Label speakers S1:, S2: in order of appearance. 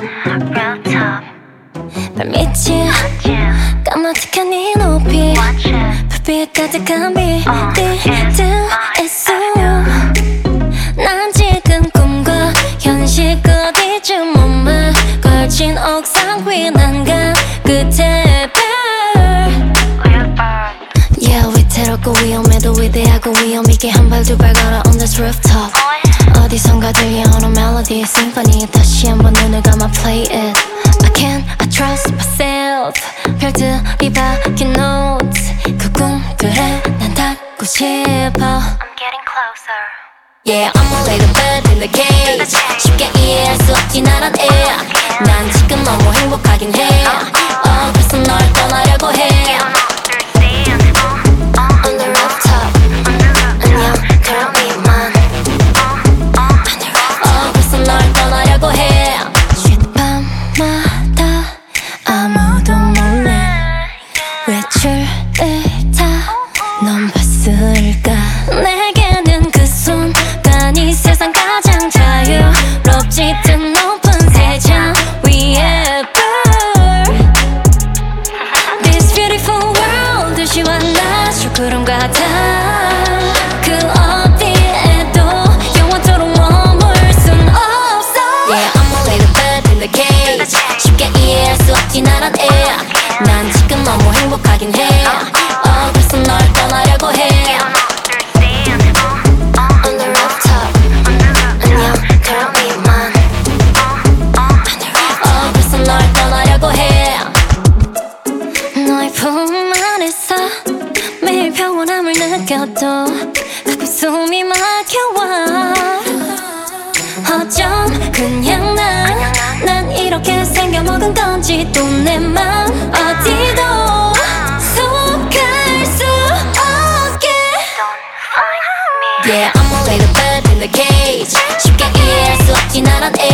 S1: 발밑이 까마득한 네 높이 불빛 가득한 BDS에서 난 지금 꿈과 현실 어디쯤 몸을 걸친 옥상 위 난간 끝에 Yeah, 위태롭고 위험해도 위대하고 위험있게 한 발 두 발 걸어 on this rooftop 어디선가 들려오는 멜로디 심포니 다시 한번 눈을 감아 play it I trust myself 별들이 박힌 notes 그 꿈들에 난 닿고 싶어
S2: I'm getting closer.
S1: Yeah, I'm a little bird in the cage 쉽게 이해할 수 없진 않은 난 지금 너무 행복하긴 해 그래서 널 떠나려고 해 On the rooftop 안녕 그럼 이만 그래서 널 떠나려고 해 밤마다 아무도 몰래 외출을 다 넌 봤을까 내게는 그 순간이 세상 가장 자유롭지든 높은 세상 위에 bird This beautiful world 도시와 낮은 구름 같아 그 어디에도 영원토록 머물 순 없어 Yeah, I'm a little bird in the cage 쉽게 이해할 수 없진 않은 난 지금 너무 행복하긴 해 그래서 널 떠나려고 해 On the rooftop 안녕 그럼 이만 그래서 널 떠나려고 해 너의 품 안에서 매일 평온함을 느껴도 가끔 숨이 막혀와 어쩜 그냥 난 이렇게 생겨먹은 건지 또 내 맘 어디도 속할 수 없게
S2: Don't find me.
S1: Yeah, I'm a little bird in the cage 쉽게 이해할 수 없진 않은